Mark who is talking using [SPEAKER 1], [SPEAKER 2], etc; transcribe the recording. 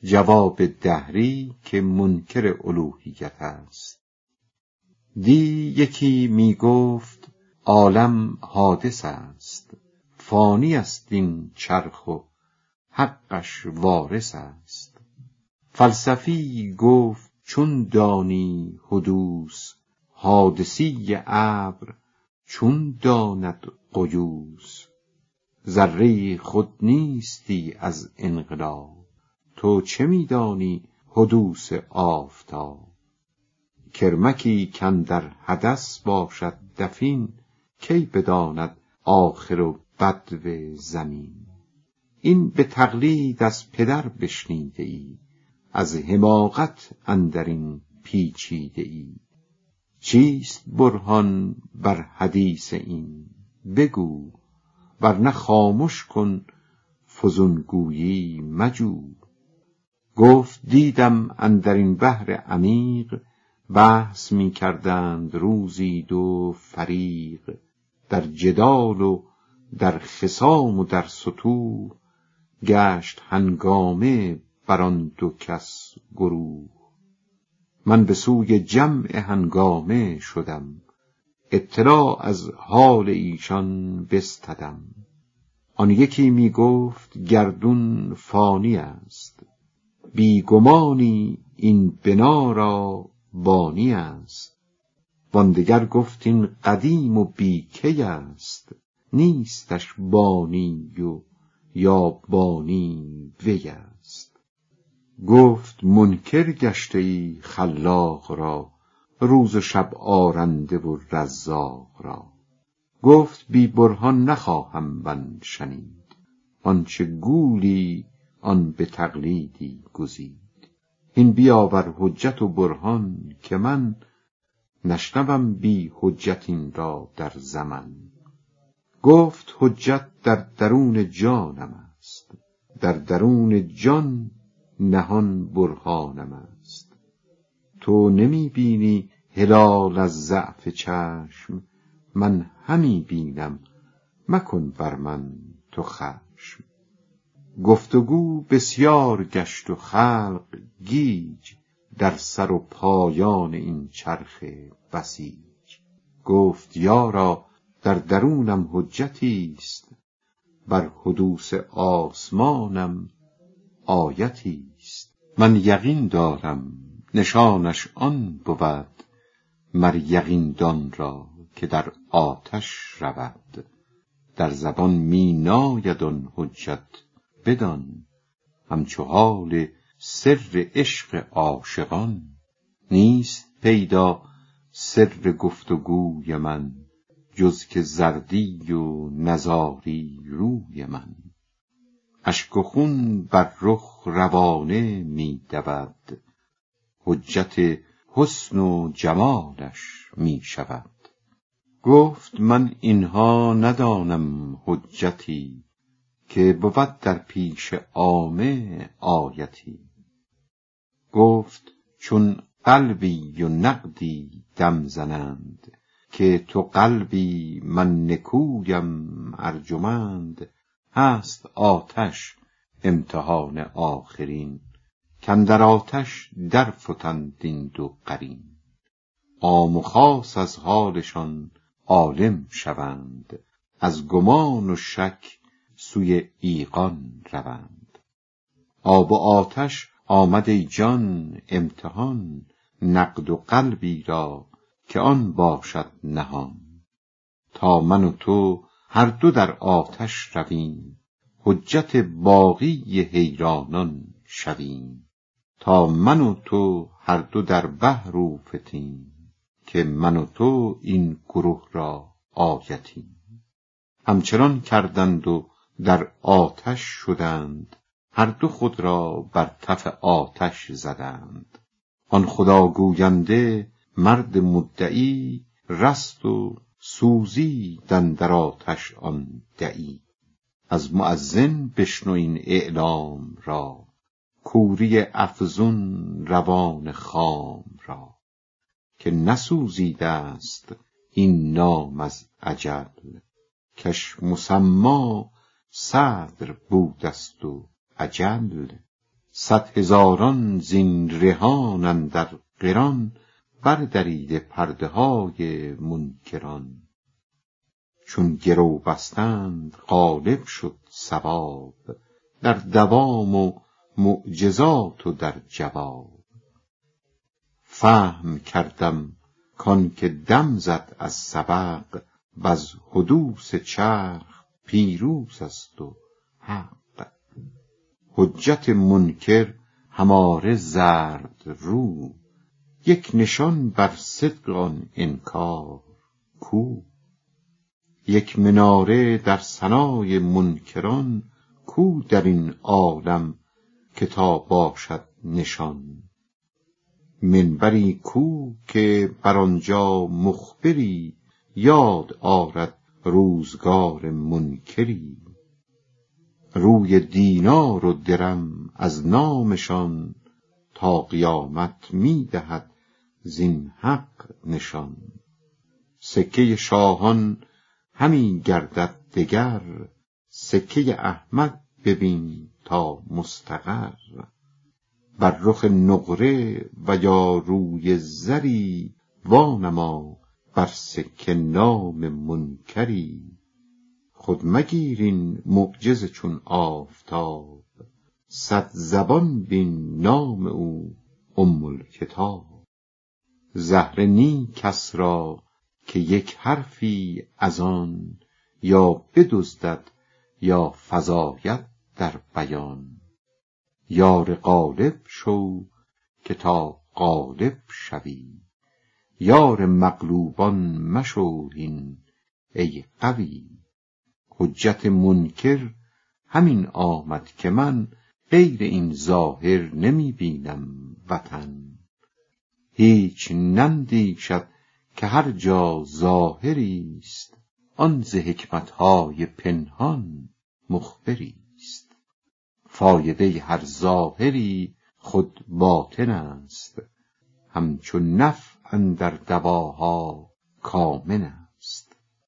[SPEAKER 1] جواب دهری که منکر الوهیت است. دی یکی می گفت عالم حادث است، فانی است این چرخ و حقش وارث است. فلسفی گفت چون دانی حدوث، حادثی ابر چون داند قیوس. ذره خود نیستی از انقلاب، تو چه می دانی حدوث آفتاب. کرمکی کاندر حدث باشد دفین، کی بداند آخر و بدو زمین. این به تقلید از پدر بشنیده ای، از حماقت اندرین پیچیده ای. چیست برهان بر حدیث این بگو، ورنه خامش کن فزونگویی مجو. گفت دیدم اندرین بحر عمیق، بحث می کردند روزی دو فریق. در جدال و در خصام و در ستوه، گشت هنگامه بر آن دو کس گروه. من به سوی جمع هنگامه شدم، اطلاع از حال ایشان بستدم. آن یکی می گفت گردون فانی است، بی گمانی این بنا را بانی است. وان دگر گفت این قدیم و بی کی است، نیستش بانی و یا بانی وی است. گفت منکر گشته ای خلاق را، روز و شب آرنده و رزاق را. گفت بی برهان نخواهم من شنید، آنچه گولی آن به تقلیدی گزید. این بیاور حجت و برهان که من، نشنوم بی حجت این را در زمن. گفت حجت در درون جانم است، در درون جان نهان برهانم است. تو نمی بینی هلال از ضعف چشم، من همی بینم مکن بر من تو خشم. گفتگو بسیار گشت و خلق گیج، در سر و پایان این چرخ بسیج. گفت یارا در درونم حجتی است، بر حدوث آسمانم آیتی است. من یقین دارم نشانش آن بود، مر یقین دان را که در آتش رود. در زبان می ناید آن حجت بدان، همچو حال سر عشق عاشقان. نیست پیدا سر گفتگوی من، جز که زردی و نزاری روی من. اشک و خون بر رخ روانه می دود، حجت حسن و جمالش می شود. گفت من اینها ندانم حجتی، که بود در پیش عامه آیتی. گفت چون قلبی و نقدی دم زنند، که تو قلبی من نکویم ارجمند. هست آتش امتحان آخرین، کاندر آتش در فتند این دو قرین. عام و خاص از حالشان عالم شوند، از گمان و شک سوی ایقان روند. آب و آتش آمد ای جان امتحان، نقد و قلبی را که آن باشد نهان. تا من و تو هر دو در آتش رویم، حجت باقی حیرانان شویم. تا من و تو هر دو در بحر اوفتیم، که من و تو این گروه را آیتیم. همچنان کردند و در آتش شدند، هر دو خود را بر تف آتش زدند. آن خدا گوینده مرد مدعی، رست و سوزید اندر آتش آن دعی. از مؤذن بشنو این اعلام را، کوری افزون روان خام را. که نسوزیده است این نام از اجل، کش مسما صدر بودست و اجل. 100,000 زین رهان اندر قران، بردریده پرده های منکران. چون گرو بستند غالب شد ثواب، در دوام و معجزات و در جواب. فهم کردم کان که دم زد از سبق، وز حدوث چرخ پیروز است و حق. حجت منکر هماره زرد رو، یک نشان بر صدق آن انکار کو. یک مناره در ثنای منکران، کو در این عالم که تا باشد نشان. منبری کو که بر آنجا مخبری، یاد آرد روزگار منکری. روی دینار و درم از نامشان، تا قیامت می دهد زین حق نشان. سکه شاهان همی گردد دگر، سکه احمد ببین تا مستقر. بر رخ نقره و یا روی زری، وانما بر سکه نام منکری. خود مگیر این معجز چون آفتاب، 100 زبان بین نام او ام الکتاب. زهره نی کس را که یک حرفی از آن، یا بدزدد یا فزاید در بیان. یار غالب شو که تا غالب شوی، یار مغلوبان مشو هین ای قوی. حجت منکر همین آمد که من، غیر این ظاهر نمی بینم وطن. هیچ نندیشد که هر جا ظاهری است، آن ز حکمتهای پنهان مخبری است. فایده هر ظاهری خود باطن است، همچون نفع اندر دواها کامن است.